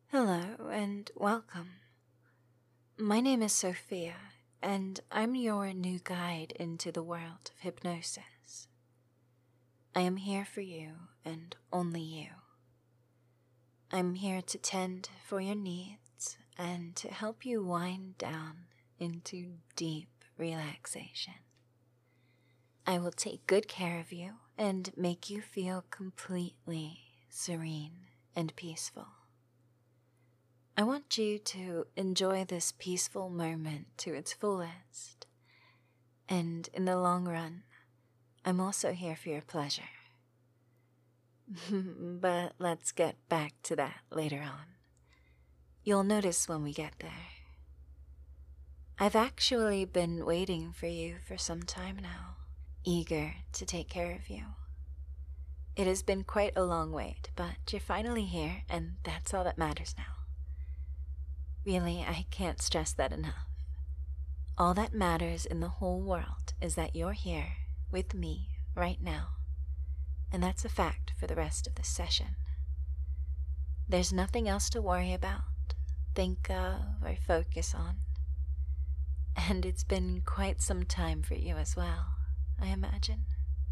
Hello and welcome. My name is Sophia, and I'm your new guide into the world of hypnosis. I am here for you and only you. I'm here to tend for your needs and to help you wind down into deep relaxation. I will take good care of you and make you feel completely serene and peaceful. I want you to enjoy this peaceful moment to its fullest, and in the long run, I'm also here for your pleasure. But let's get back to that later on. You'll notice when we get there. I've actually been waiting for you for some time now, eager to take care of you. It has been quite a long wait, but you're finally here, and that's all that matters now. Really, I can't stress that enough. All that matters in the whole world is that you're here with me right now, and that's a fact for the rest of this session. There's nothing else to worry about, think of, or focus on. And it's been quite some time for you as well, I imagine.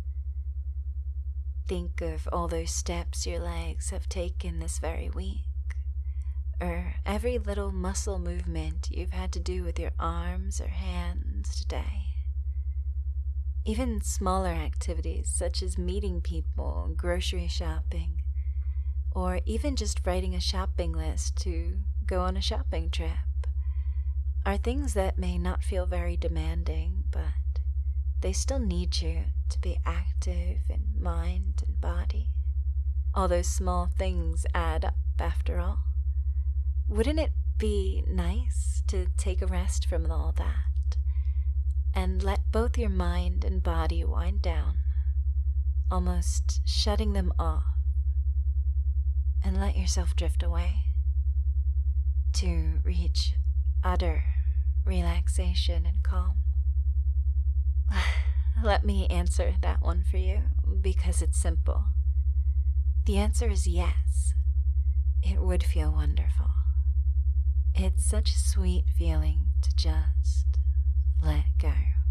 Think of all those steps your legs have taken this very week, or every little muscle movement you've had to do with your arms or hands today. Even smaller activities such as meeting people, grocery shopping, or even just writing a shopping list to go on a shopping trip are things that may not feel very demanding, but they still need you to be active in mind and body. All those small things add up after all. Wouldn't it be nice to take a rest from all that and let both your mind and body wind down, almost shutting them off, and let yourself drift away to reach utter relaxation and calm? Let me answer that one for you because it's simple. The answer is yes. It would feel wonderful. It's such a sweet feeling to just let go.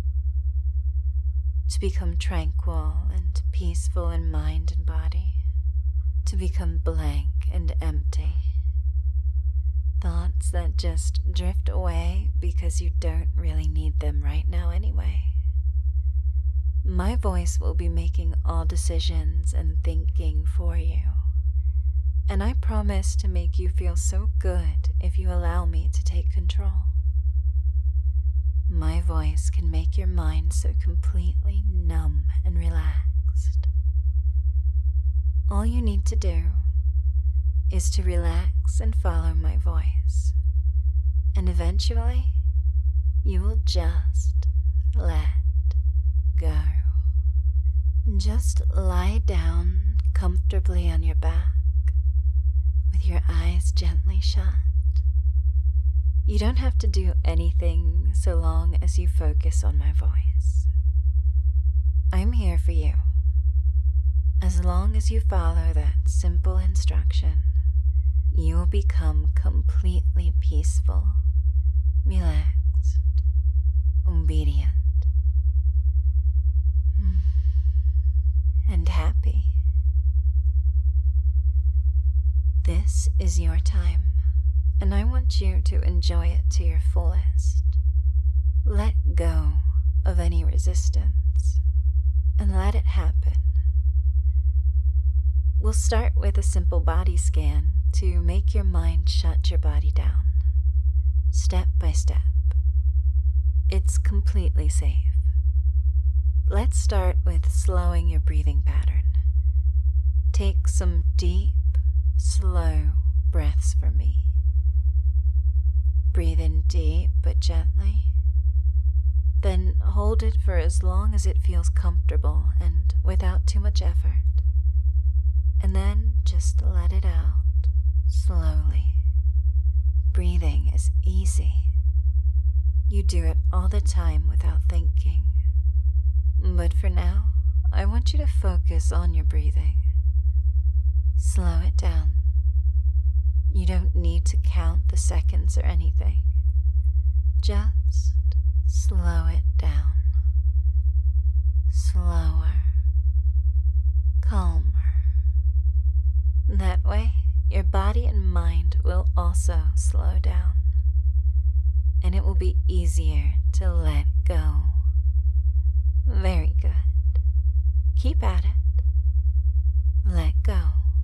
To become tranquil and peaceful in mind and body. To become blank and empty. Thoughts that just drift away because you don't really need them right now anyway. My voice will be making all decisions and thinking for you. And I promise to make you feel so good if you allow me to take control. My voice can make your mind so completely numb and relaxed. All you need to do is to relax and follow my voice. And eventually, you will just let go. Just lie down comfortably on your back, with your eyes gently shut. You don't have to do anything so long as you focus on my voice. I'm here for you. As long as you follow that simple instruction, you will become completely peaceful, relaxed, obedient, and happy. This is your time, and I want you to enjoy it to your fullest. Let go of any resistance, and let it happen. We'll start with a simple body scan to make your mind shut your body down, step by step. It's completely safe. Let's start with slowing your breathing pattern. Take some deep, slow breaths for me. Breathe in deep but gently. Then hold it for as long as it feels comfortable and without too much effort. And then just let it out slowly. Breathing is easy. You do it all the time without thinking. But for now, I want you to focus on your breathing. Slow it down. You don't need to count the seconds or anything. Just slow it down. Slower, calmer. That way, your body and mind will also slow down, and it will be easier to let go. Very good. Keep at it. Let go.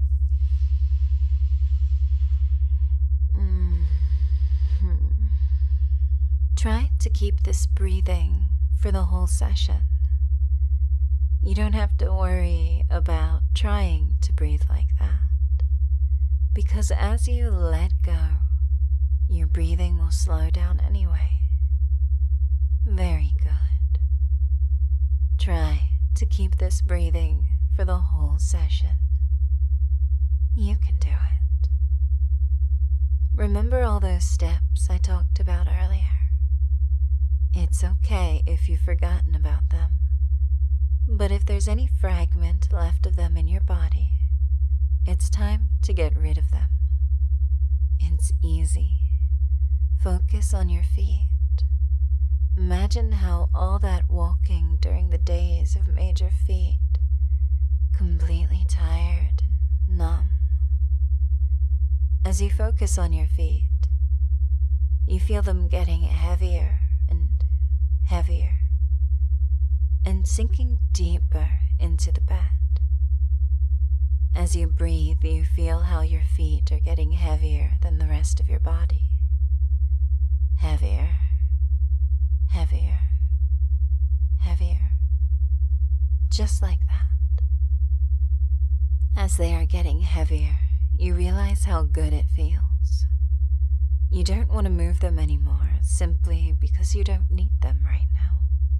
Try to keep this breathing for the whole session. You don't have to worry about trying to breathe like that, because as you let go, your breathing will slow down anyway. Very good. Try to keep this breathing for the whole session. You can do it. Remember all those steps I talked about earlier? It's okay if you've forgotten about them, but if there's any fragment left of them in your body, it's time to get rid of them. It's easy. Focus on your feet. Imagine how all that walking during the days have made your feet completely tired and numb. As you focus on your feet, you feel them getting heavier and heavier and sinking deeper into the bed. As you breathe, you feel how your feet are getting heavier than the rest of your body. Heavier, heavier, heavier, just like that. As they are getting heavier, you realize how good it feels. You don't want to move them anymore simply because you don't need them right now.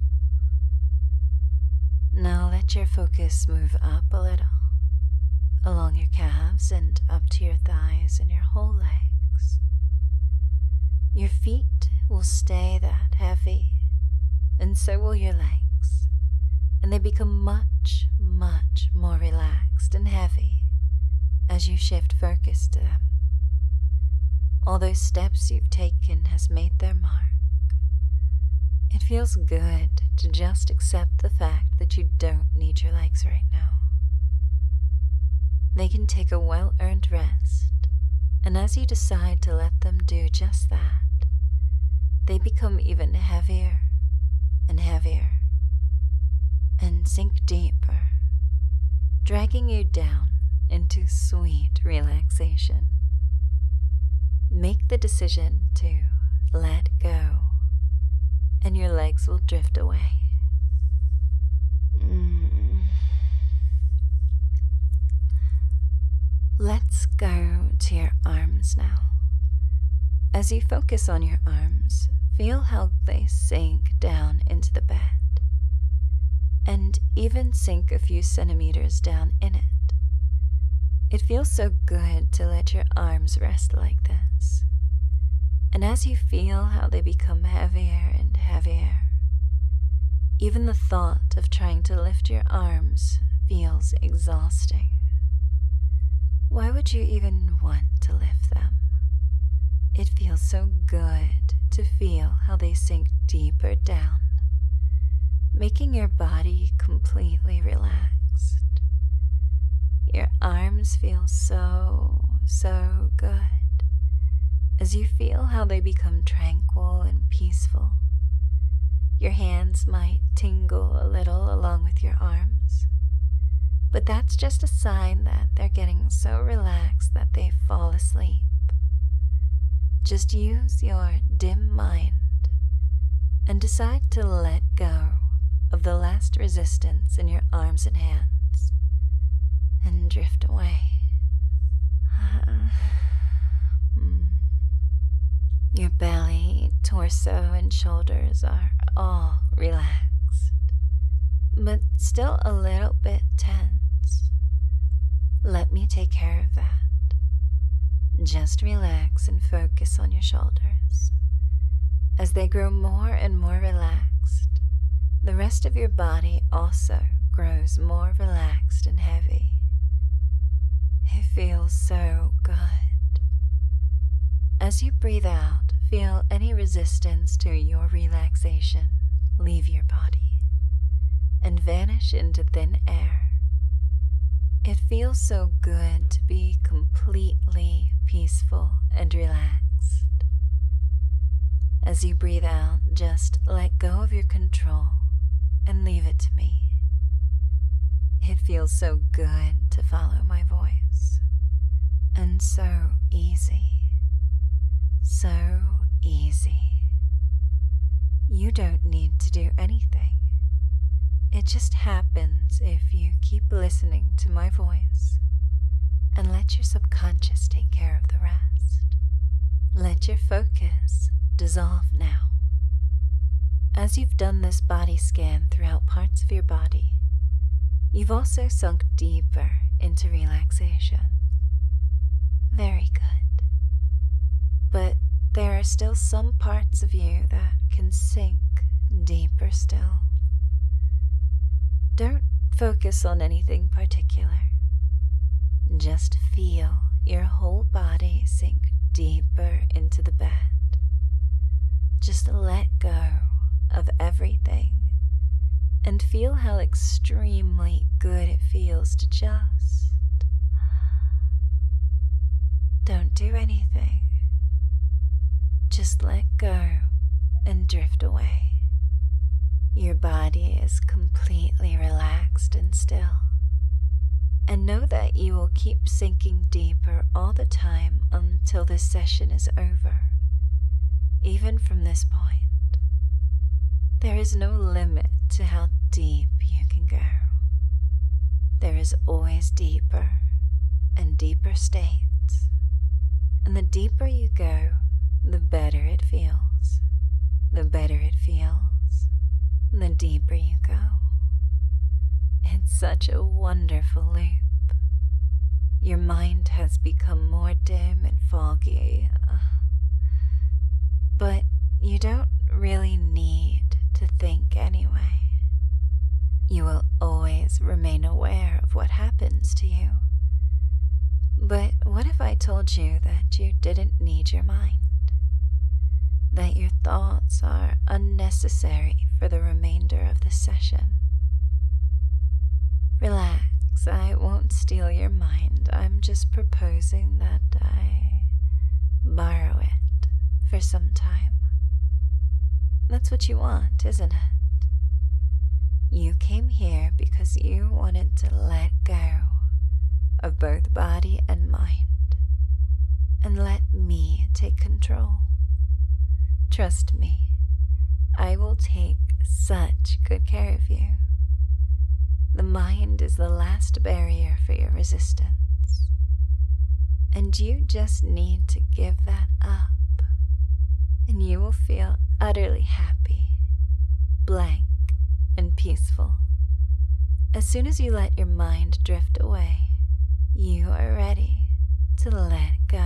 Now let your focus move up a little, along your calves and up to your thighs and your whole legs. Your feet will stay that heavy, and so will your legs, and they become much, much more relaxed and heavy as you shift focus to them. All those steps you've taken has made their mark. It feels good to just accept the fact that you don't need your legs right now. They can take a well-earned rest, and as you decide to let them do just that, they become even heavier and heavier and sink deeper, dragging you down into sweet relaxation. Make the decision to let go, and your legs will drift away. Let's go to your arms now. As you focus on your arms, feel how they sink down into the bed, and even sink a few centimeters down in it. It feels so good to let your arms rest like this. And as you feel how they become heavier and heavier, even the thought of trying to lift your arms feels exhausting. Why would you even want to lift them? It feels so good to feel how they sink deeper down, making your body completely relaxed. Your arms feel so good as you feel how they become tranquil and peaceful. Your hands might tingle a little along with your arms, but that's just a sign that they're getting so relaxed that they fall asleep. Just use your dim mind and decide to let go of the last resistance in your arms and hands and drift away. Your belly, torso, and shoulders are all relaxed, but still a little bit tense. Let me take care of that. Just relax and focus on your shoulders. As they grow more and more relaxed, the rest of your body also grows more relaxed and heavy. It feels so good. As you breathe out, feel any resistance to your relaxation leave your body and vanish into thin air. It feels so good to be completely peaceful and relaxed. As you breathe out, just let go of your control and leave it to me. It feels so good to follow my voice, and so easy. So easy. You don't need to do anything. It just happens if you keep listening to my voice and let your subconscious take care of the rest. Let your focus dissolve now. As you've done this body scan throughout parts of your body, you've also sunk deeper into relaxation. Very good. But there are still some parts of you that can sink deeper still. Don't focus on anything particular. Just feel your whole body sink deeper into the bed. Just let go of everything and feel how extremely good it feels to just don't do anything. Just let go and drift away. Your body is completely relaxed and still. And know that you will keep sinking deeper all the time until this session is over. Even from this point, there is no limit to how deep you can go. There is always deeper and deeper states. And the deeper you go, the better it feels. The better it feels, the deeper you go. It's such a wonderful loop. Your mind has become more dim and foggy, but you don't really need to think anyway. You will always remain aware of what happens to you. But what if I told you that you didn't need your mind? That your thoughts are unnecessary for the remainder of the session? Relax, I won't steal your mind. I'm just proposing that I borrow it for some time. That's what you want, isn't it? You came here because you wanted to let go of both body and mind and let me take control. Trust me, I will take such good care of you. The mind is the last barrier for your resistance, and you just need to give that up, and you will feel utterly happy, blank, and peaceful. As soon as you let your mind drift away, you are ready to let go.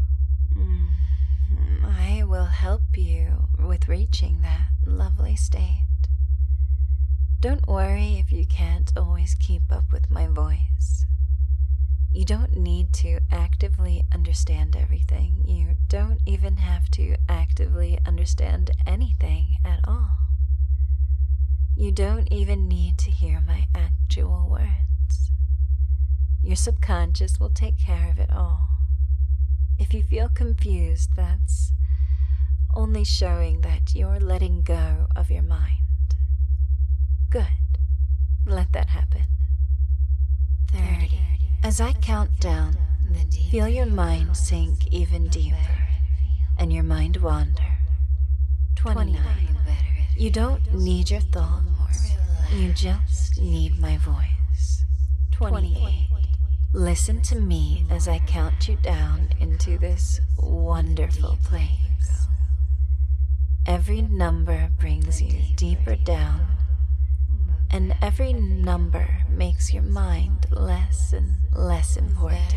I will help you with reaching that lovely state. Don't worry if you can't always keep up with my voice. You don't need to actively understand everything. You don't even have to actively understand anything at all. You don't even need to hear my actual words. Your subconscious will take care of it all. If you feel confused, that's only showing that you're letting go of your mind. Good. Let that happen. 30. As I count down, feel your mind sink even deeper and your mind wander. 29. You don't need your thoughts. You just need my voice. 28. Listen to me as I count you down into this wonderful place. Every number brings you deeper down, and every number makes your mind less and less important.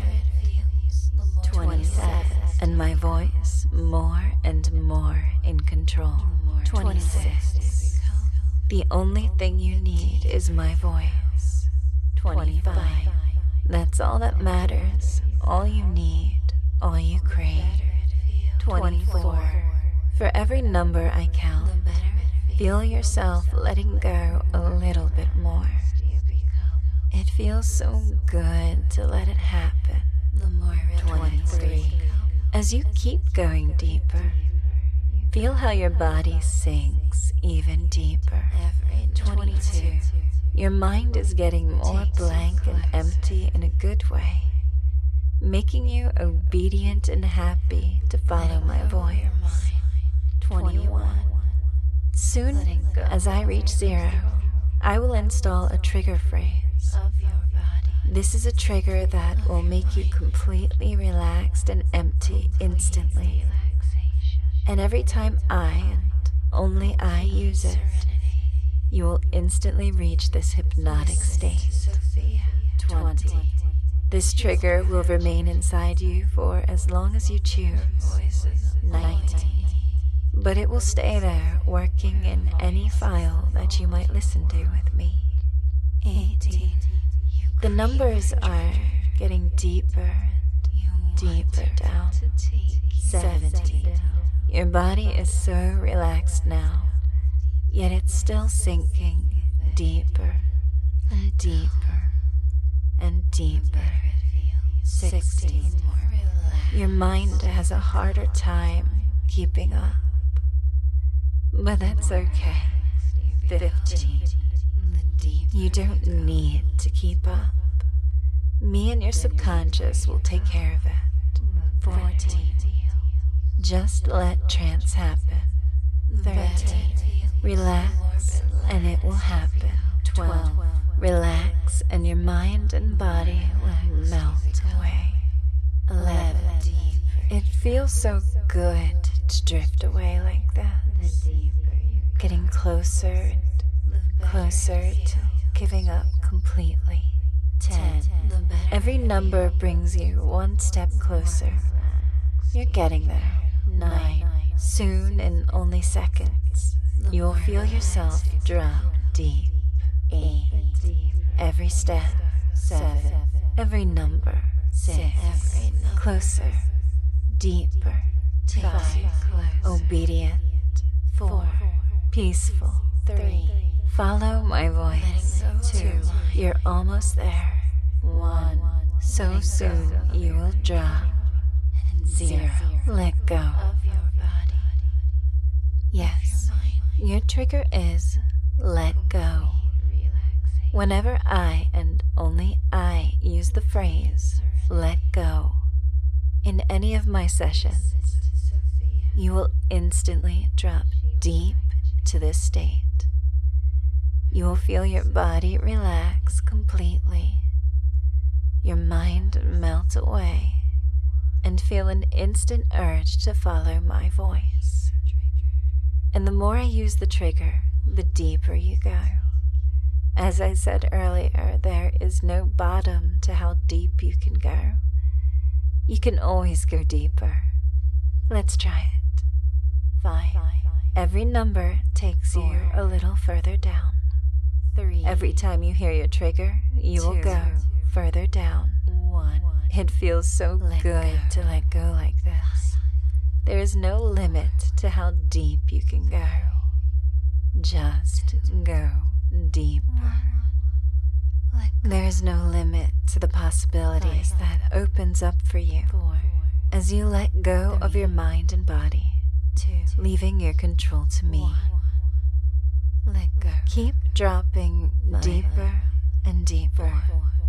27. And my voice more and more in control. 26. The only thing you need is my voice. 25. That's all that matters, all you need, all you crave. 24. For every number I count, feel yourself letting go a little bit more. It feels so good to let it happen. 23. As you keep going deeper, feel how your body sinks even deeper. 22. Your mind is getting more blank and empty in a good way, making you obedient and happy to follow my voice. 21. Soon, as I reach 0, I will install a trigger phrase. This is a trigger that will make you completely relaxed and empty instantly. And every time I, and only I, use it, you will instantly reach this hypnotic state. 20. This trigger will remain inside you for as long as you choose. 19. But it will stay there, working in any file that you might listen to with me. 18. The numbers are getting deeper and deeper down. 17. Your body is so relaxed now, yet it's still sinking deeper and deeper and deeper. 16. Your mind has a harder time keeping up, but that's okay. 15. You don't need to keep up. Me and your subconscious will take care of it. 14. Just let trance happen. 13. Relax and it will happen. 12. Relax and your mind and body will melt away. 11. It feels so good to drift away like that. Getting closer and closer to giving up completely. 10. Every number brings you one step closer. You're getting there. 9. Soon, in only seconds, you will feel yourself drop deep. 8. Every step. 7. Every number. 6. Closer. Deeper. 5. Obedient. 4. Peaceful. 3. Follow my voice. 2. You're almost there. 1. So soon you will drop. 0. Let go. Yes, your trigger is let go. Whenever I and only I use the phrase let go in any of my sessions, you will instantly drop deep to this state. You will feel your body relax completely, your mind melt away, and feel an instant urge to follow my voice. And the more I use the trigger, the deeper you go. As I said earlier, there is no bottom to how deep you can go. You can always go deeper. Let's try it. 5. Every number takes you a little further down. 3. Every time you hear your trigger, you will go further down. 1. It feels so good to let go like this. There is no limit to how deep you can go. Just go deeper. There is no limit to the possibilities that opens up for you as you let go of your mind and body, leaving your control to me. Let go. Keep dropping deeper and deeper.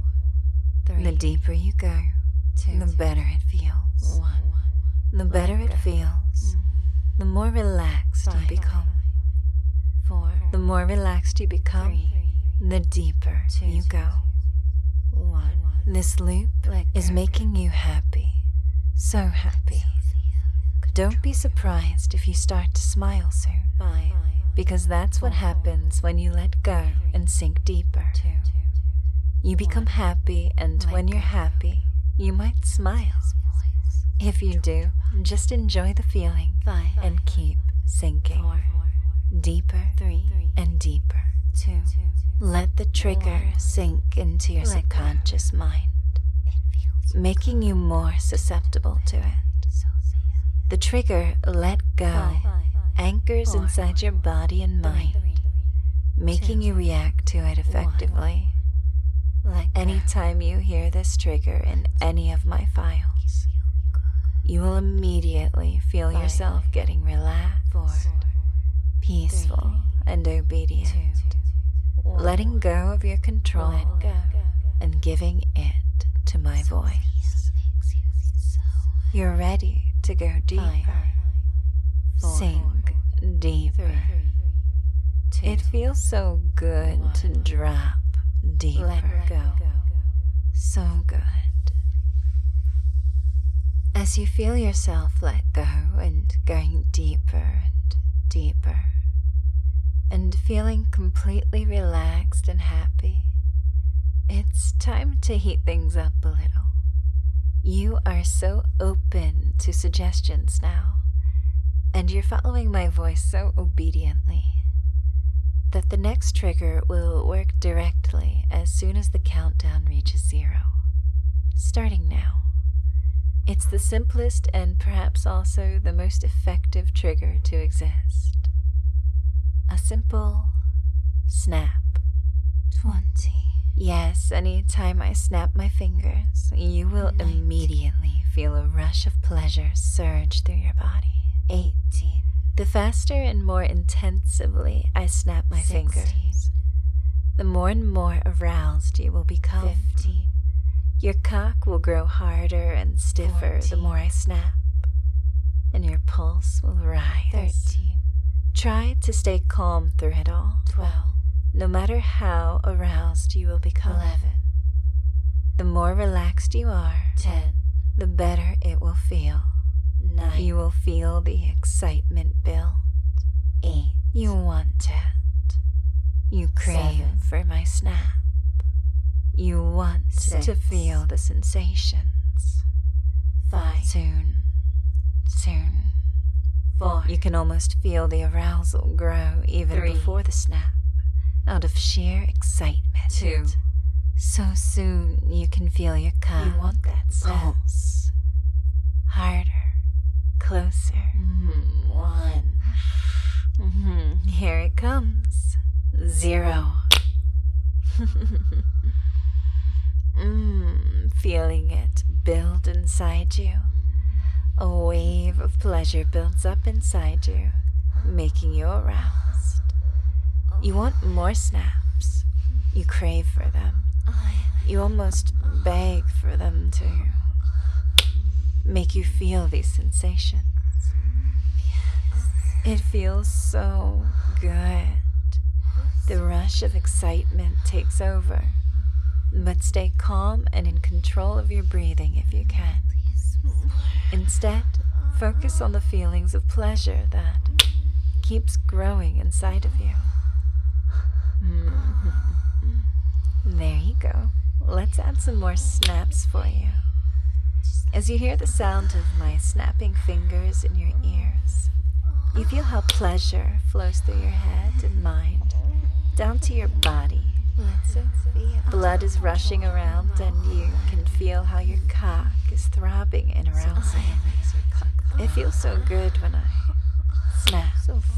The deeper you go, the better it feels. The better it feels, the more relaxed you become. 4. The more relaxed you become, the deeper you go. 1. This loop is making you happy, so happy. Don't be surprised if you start to smile soon, because that's what happens when you let go and sink deeper. You become happy, and when you're happy, you might smile. If you do, just enjoy the feeling and keep sinking deeper and deeper. Let the trigger sink into your subconscious mind, making you more susceptible to it. The trigger, let go, anchors inside your body and mind, making you react to it effectively. Anytime you hear this trigger in any of my files, you will immediately feel yourself getting relaxed, peaceful, and obedient, letting go of your control and giving it to my voice. You're ready to go deeper, sink deeper. It feels so good to drop deeper. Let go. So good. As you feel yourself let go and going deeper and deeper, and feeling completely relaxed and happy, it's time to heat things up a little. You are so open to suggestions now, and you're following my voice so obediently that the next trigger will work directly as soon as the countdown reaches 0. Starting now. It's the simplest and perhaps also the most effective trigger to exist. A simple snap. 20. Yes, anytime I snap my fingers, you will immediately feel a rush of pleasure surge through your body. 18. The faster and more intensively I snap my fingers, the more and more aroused you will become. 15. Your cock will grow harder and stiffer 14. The more I snap, and your pulse will rise. 13. Try to stay calm through it all. 12. No matter how aroused you will become. 11. The more relaxed you are, 10. The better it will feel. 9. You will feel the excitement build. 8. You want it. You crave 7. For my snap. You want 6. To feel the sensations. 5. Soon. 4. You can almost feel the arousal grow even 3. Before the snap, out of sheer excitement. 2. So soon you can feel your cock. You want that pulse. Harder. Closer. 1. Here it comes. 0. Feeling it build inside you. A wave of pleasure builds up inside you, making you aroused. You want more snaps. You crave for them. You almost beg for them to make you feel these sensations. It feels so good. The rush of excitement takes over, but stay calm and in control of your breathing if you can. Instead, focus on the feelings of pleasure that keeps growing inside of you. There you go. Let's add some more snaps for you. As you hear the sound of my snapping fingers in your ears, you feel how pleasure flows through your head and mind, down to your body. Blood is rushing around and you can feel how your cock is throbbing in arousal. It feels so good when I snap.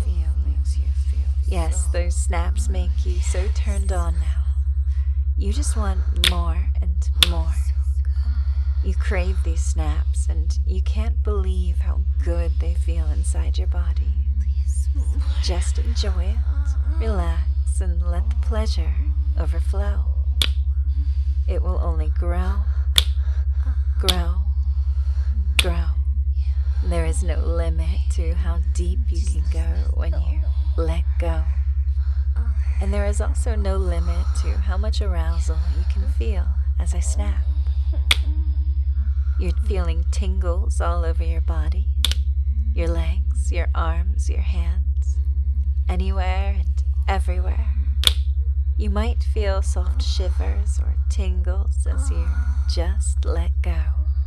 Yes, those snaps make you so turned on now. You just want more and more. You crave these snaps and you can't believe how good they feel inside your body. Just enjoy it, relax, and let the pleasure overflow. It will only grow, grow, grow. There is no limit to how deep you can go when you let go. And there is also no limit to how much arousal you can feel as I snap. You're feeling tingles all over your body, your legs, your arms, your hands, anywhere and everywhere. You might feel soft shivers or tingles as you just let go.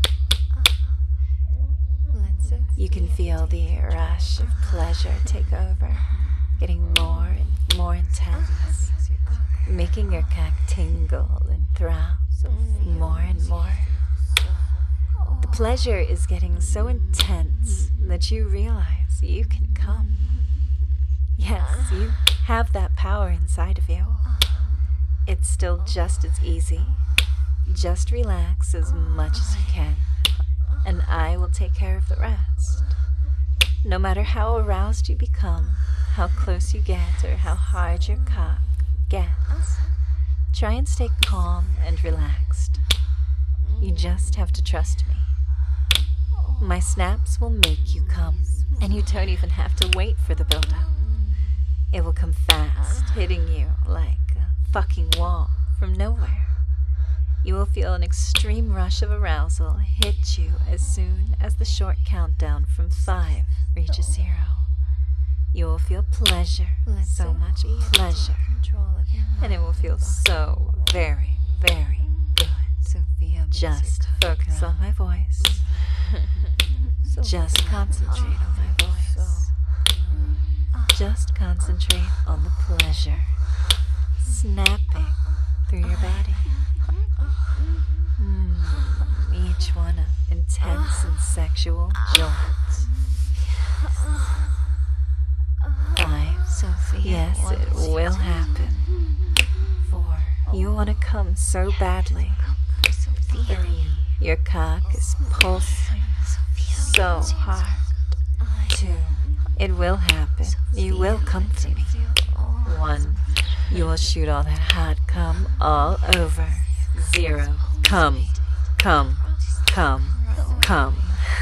You can feel the rush of pleasure take over, getting more and more intense, making your cock tingle and throb more and more. The pleasure is getting so intense that you realize you can come. Yes, you have that power inside of you. It's still just as easy. Just relax as much as you can, and I will take care of the rest. No matter how aroused you become, how close you get, or how hard your cock gets, try and stay calm and relaxed. You just have to trust me. My snaps will make you come, and you don't even have to wait for the build-up. It will come fast, hitting you like a fucking wall from nowhere. You will feel an extreme rush of arousal hit you as soon as the short countdown from 5 reaches 0. You will feel pleasure, so much pleasure, and it will feel so very, very good. Just focus on my voice. Just concentrate on my voice. Just concentrate on the pleasure snapping through your body. Each one an intense and sexual jolt. 5, Sophia. Yes, it will happen. 4, you want to come so badly. 3, your cock is pulsing so hard. 2, it will happen. You will come for me. 1, you will shoot all that hot cum all over. 0, come, come, come, come.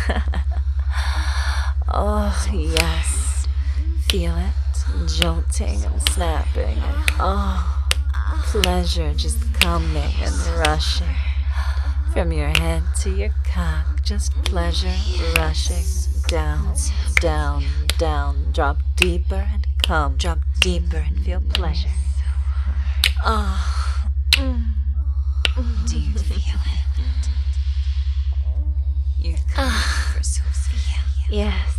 Oh, yes. Feel it, jolting and snapping, and oh, pleasure just coming and rushing. From your head to your cock, just pleasure rushing down, down, down. Drop deeper and come. Drop deeper and feel pleasure. Oh, do you feel it? You're coming for Sophia. Yes.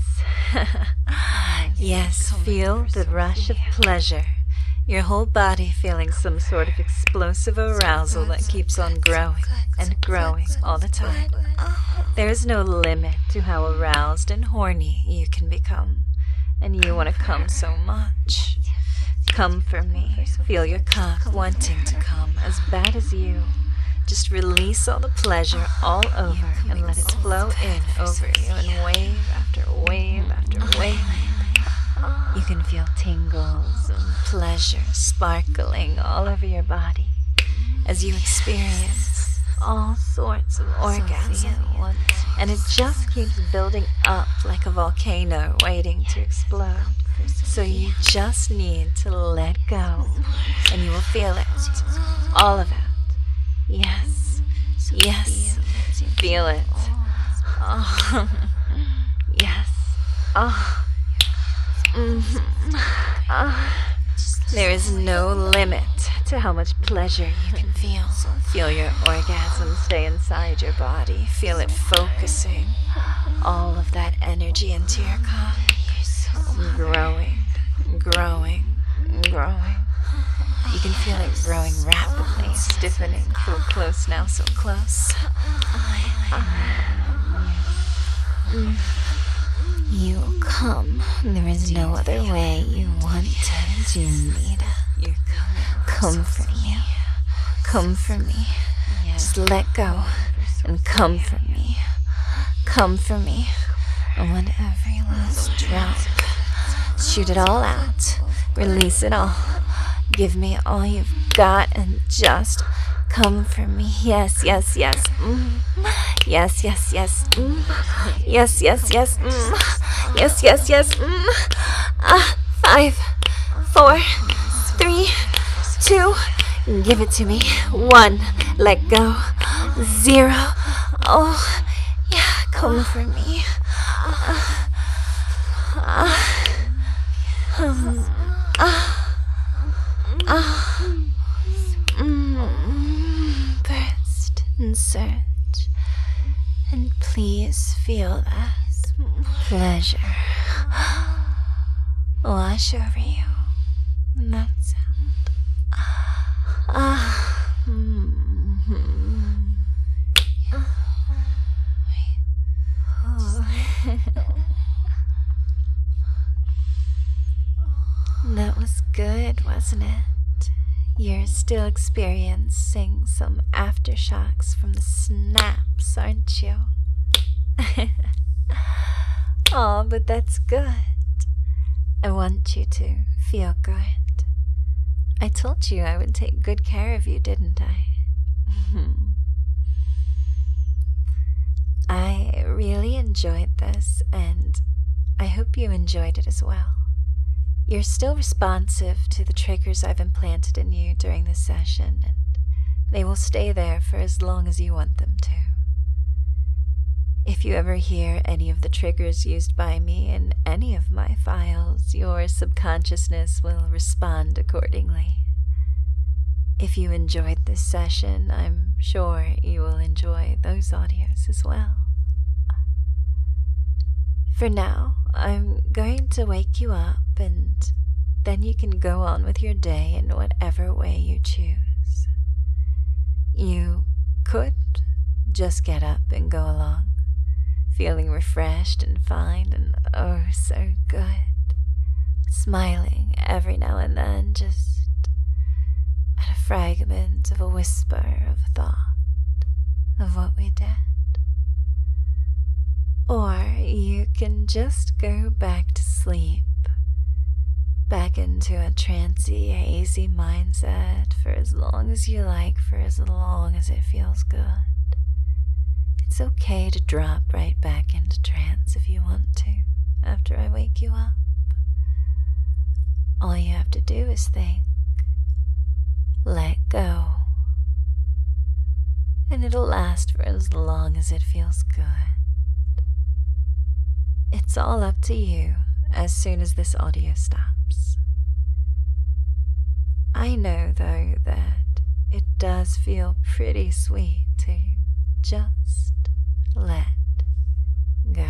Yes, feel the rush of pleasure. Your whole body feeling some sort of explosive arousal that keeps on growing and growing all the time. There is no limit to how aroused and horny you can become, and you want to come so much. Come for me. Feel your cock wanting to come as bad as you. Just release all the pleasure all over and let it flow in over you in wave after wave after wave. You can feel tingles and pleasure sparkling all over your body as you experience all sorts of orgasm, and it just keeps building up like a volcano waiting to explode. So you just need to let go, and you will feel it, all of it. Yes, yes, feel it. Oh, yes. Oh. There is no limit to how much pleasure you can feel. Feel your orgasm stay inside your body. Feel it focusing all of that energy into your cock. Growing, growing, growing. You can feel it growing rapidly, stiffening. So close now, so close. You will come. There is no other way. You want it. You need it. You're coming. Come for me. Come for me. Just let go and come for me. Come for me. I want every last drop. Shoot it all out. Release it all. Give me all you've got and just come for me. Yes, yes, yes. Yes, yes, yes. Yes, yes, yes. Yes, yes, yes. 5, 4, 3, 2. Give it to me. 1. Let go. 0. Oh, yeah. Come for me. Burst and surge, and please feel that pleasure wash over you. That sound. Wait. good, wasn't it? You're still experiencing some aftershocks from the snaps, aren't you? Oh, but that's good. I want you to feel good. I told you I would take good care of you, didn't I? I really enjoyed this, and I hope you enjoyed it as well. You're still responsive to the triggers I've implanted in you during this session, and they will stay there for as long as you want them to. If you ever hear any of the triggers used by me in any of my files, your subconsciousness will respond accordingly. If you enjoyed this session, I'm sure you will enjoy those audios as well. For now, I'm going to wake you up, and then you can go on with your day in whatever way you choose. You could just get up and go along, feeling refreshed and fine and oh so good, smiling every now and then just at a fragment of a whisper of a thought of what we did. Or you can just go back to sleep, back into a trancy, hazy mindset for as long as you like, for as long as it feels good. It's okay to drop right back into trance if you want to, after I wake you up. All you have to do is think, let go, and it'll last for as long as it feels good. It's all up to you as soon as this audio stops. I know, though, that it does feel pretty sweet to just let go.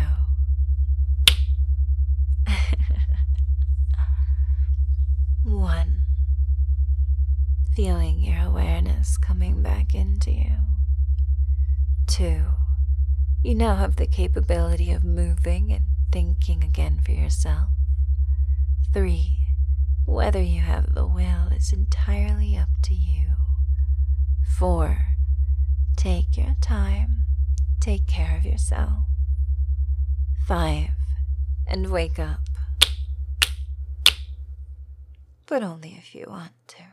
One, feeling your awareness coming back into you. Two, you now have the capability of moving and thinking again for yourself. 3, whether you have the will is entirely up to you. 4, take your time, take care of yourself. 5, and wake up. But only if you want to.